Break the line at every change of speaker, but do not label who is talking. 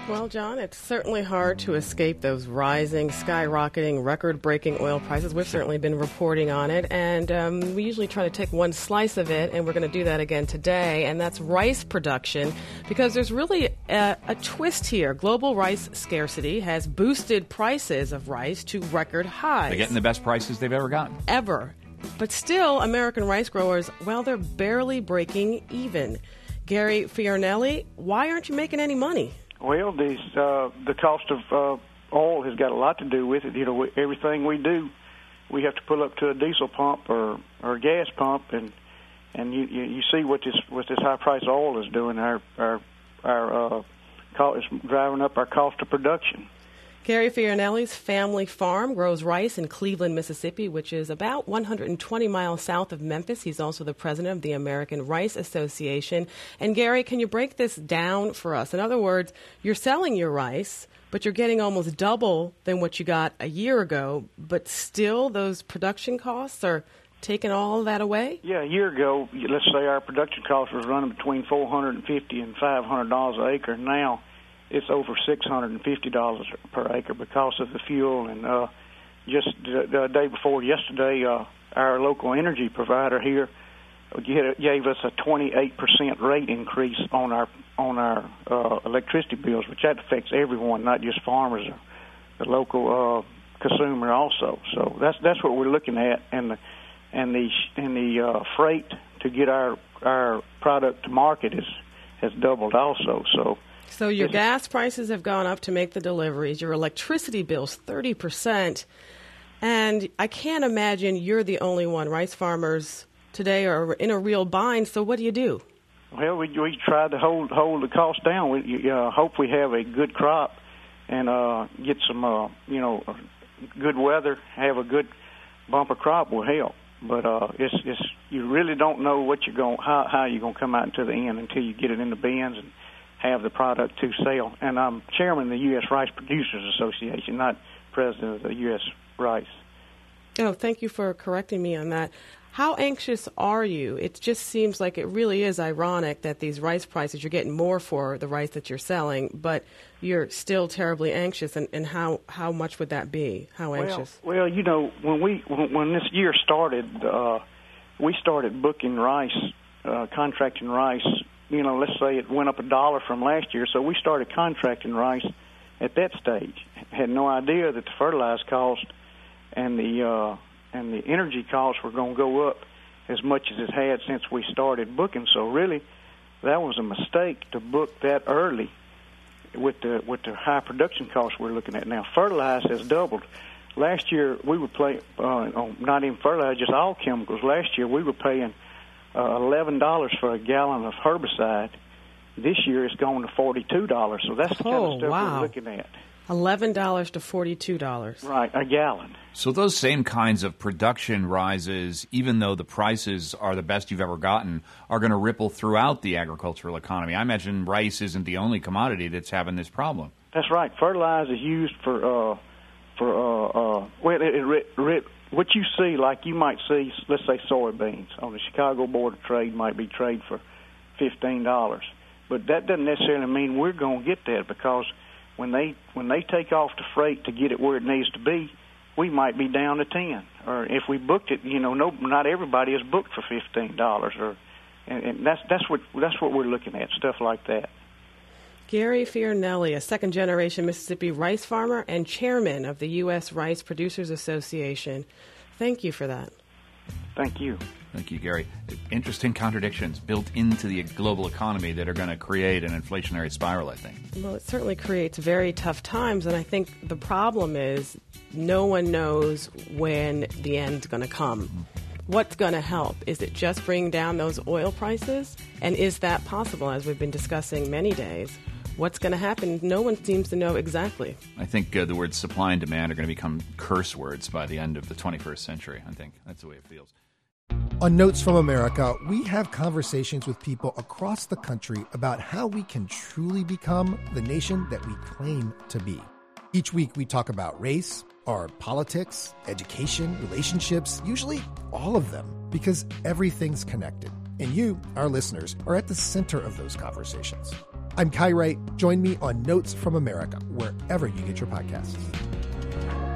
Well, John, it's certainly hard to escape those rising, skyrocketing, record-breaking oil prices. We've certainly been reporting on it, and we usually try to take one slice of it, and we're going to do that again today, and that's rice production, because there's really a twist here. Global rice scarcity has boosted prices of rice to record highs.
They're getting the best prices they've ever gotten.
Ever. But still, American rice growers, well, they're barely breaking even. Gary Fiornelli, why aren't you making any money?
Well, the cost of oil has got a lot to do with it. You know, everything we do, we have to pull up to a diesel pump or a gas pump, and you see what this high price oil is doing. Our is driving up our cost of production.
Gary Fiornelli's family farm grows rice in Cleveland, Mississippi, which is about 120 miles south of Memphis. He's also the president of the American Rice Association. And Gary, can you break this down for us? In other words, you're selling your rice, but you're getting almost double than what you got a year ago, but still those production costs are taking all of that away?
Yeah, a year ago, let's say our production cost was running between $450 and $500 an acre. Now it's over $650 per acre because of the fuel. And just the day before yesterday, our local energy provider here gave us a 28% rate increase on our electricity bills, which that affects everyone, not just farmers, the local consumer also. So that's what we're looking at, and the freight to get our product to market has doubled also.
So your gas prices have gone up to make the deliveries, your electricity bills 30%, and I can't imagine you're the only one. Rice farmers today are in a real bind, so what do you do?
Well, we try to hold the cost down. We hope we have a good crop and get some good weather, have a good bumper crop will help. But it's you really don't know what how you're going to come out into the end until you get it in the bins and have the product to sell. And I'm chairman of the U.S. Rice Producers Association, not president of the U.S. Rice.
Oh, thank you for correcting me on that. How anxious are you? It just seems like it really is ironic that these rice prices, you're getting more for the rice that you're selling, but you're still terribly anxious. And how much would that be? How anxious?
Well, you know, when this year started, we started booking rice, contracting rice. You know, let's say it went up $1 from last year, so we started contracting rice at that stage. Had no idea that the fertilizer cost and the energy costs were going to go up as much as it had since we started booking. So really, that was a mistake to book that early with the high production costs we're looking at now. Fertilizer has doubled. Last year we were paying not even fertilizer, just all chemicals. Last year we were paying $11 for a gallon of herbicide. This year it's going to $42. So that's the kind of stuff we're looking at.
$11 to $42.
Right, a gallon.
So those same kinds of production rises, even though the prices are the best you've ever gotten, are going to ripple throughout the agricultural economy. I imagine rice isn't the only commodity that's having this problem.
That's right. Fertilizer is used for what you see, like you might see, let's say soybeans on the Chicago Board of Trade might be traded for $15. But that doesn't necessarily mean we're going to get that, because when they take off the freight to get it where it needs to be, we might be down to 10. Or if we booked it, not everybody is booked for $15. And that's what we're looking at, stuff like that.
Gary Fiornelli, a second-generation Mississippi rice farmer and chairman of the U.S. Rice Producers Association. Thank you for that.
Thank you.
Thank you, Gary. Interesting contradictions built into the global economy that are going to create an inflationary spiral, I think.
Well, it certainly creates very tough times, and I think the problem is no one knows when the end's going to come. Mm-hmm. What's going to help? Is it just bringing down those oil prices? And is that possible, as we've been discussing many days? What's going to happen? No one seems to know exactly.
I think the words supply and demand are going to become curse words by the end of the 21st century. I think that's the way it feels.
On Notes from America, we have conversations with people across the country about how we can truly become the nation that we claim to be. Each week we talk about race, our politics, education, relationships, usually all of them, because everything's connected. And you, our listeners, are at the center of those conversations. I'm Kai Wright. Join me on Notes from America, wherever you get your podcasts.